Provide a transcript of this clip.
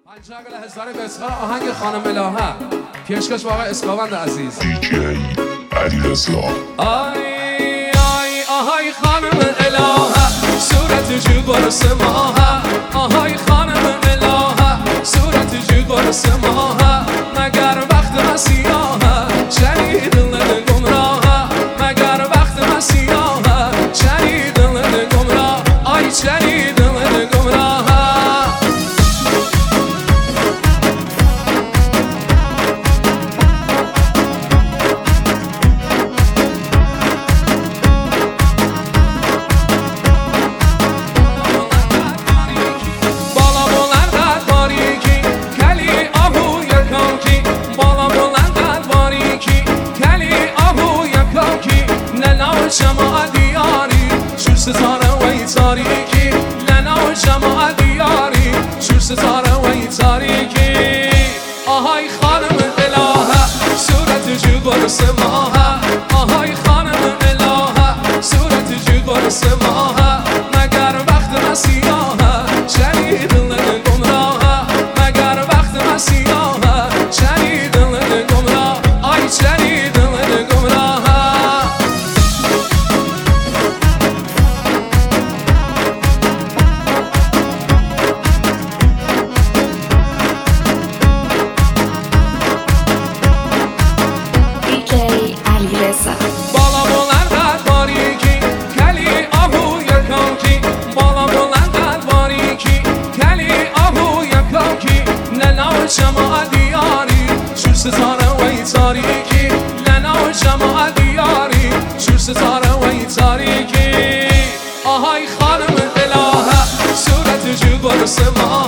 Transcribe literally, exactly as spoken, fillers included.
پنجاگل هزاری به اصغار آهنگ خانم الهه پیشکش واقع اسکاوند عزیز دیجی علیرضا. آی آی آهای خانم الهه صورت جو برس ماهه، آهای خانم الهه صورت جو برس ماهه، مگر وقت مسیحه چنی دل گمراهه، مگر وقت مسیحه چنی دل گمراه، آی چنی دل گمراهه. جماعت دیاری شور ستاره و ای تاریکی، لنا جماعت دیاری شور ستاره و ای تاریکی. آهای خانم الهه صورت جو برس ماهه، آهای خانم الهه صورت جو برس ماهه، مگر وقت مسیحه چنی دل گمراهه، مگر وقت مسیحه چنی دل گمراه، آی چنی دل گمراهه. بالا بلند قد باریکی کلی آهو یکاکی، بالا بلند قد باریکی کلی آهو یکاکی، لنا جماعت دیاری شور ستاره و ای تاریکی، لنا جماعت دیاری شور ستاره و ای تاریکی. آهای خانم الهه صورت جو برس ماهه،